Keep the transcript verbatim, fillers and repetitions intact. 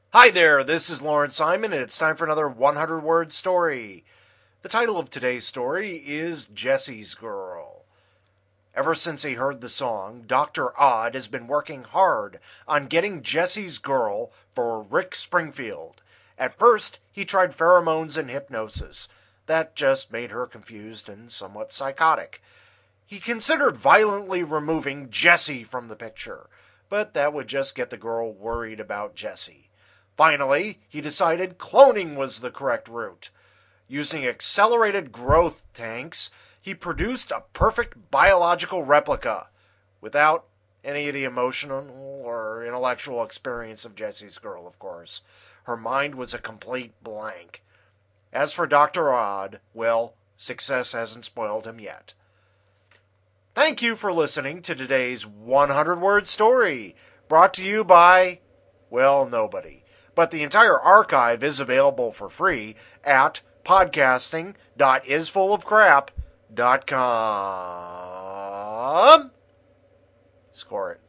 Hi there, this is Lawrence Simon, and it's time for another one hundred word story. The title of today's story is Jesse's Girl. Ever since he heard the song, Doctor Odd has been working hard on getting Jesse's Girl for Rick Springfield. At first, he tried pheromones and hypnosis. That just made her confused and somewhat psychotic. He considered violently removing Jesse from the picture, but that would just get the girl worried about Jesse. Finally, he decided cloning was the correct route. Using accelerated growth tanks, he produced a perfect biological replica, without any of the emotional or intellectual experience of Jesse's Girl, of course. Her mind was a complete blank. As for Doctor Odd, well, success hasn't spoiled him yet. Thank you for listening to today's one hundred word story, brought to you by, well, nobody. But the entire archive is available for free at podcasting dot is full of crap dot com. Score it.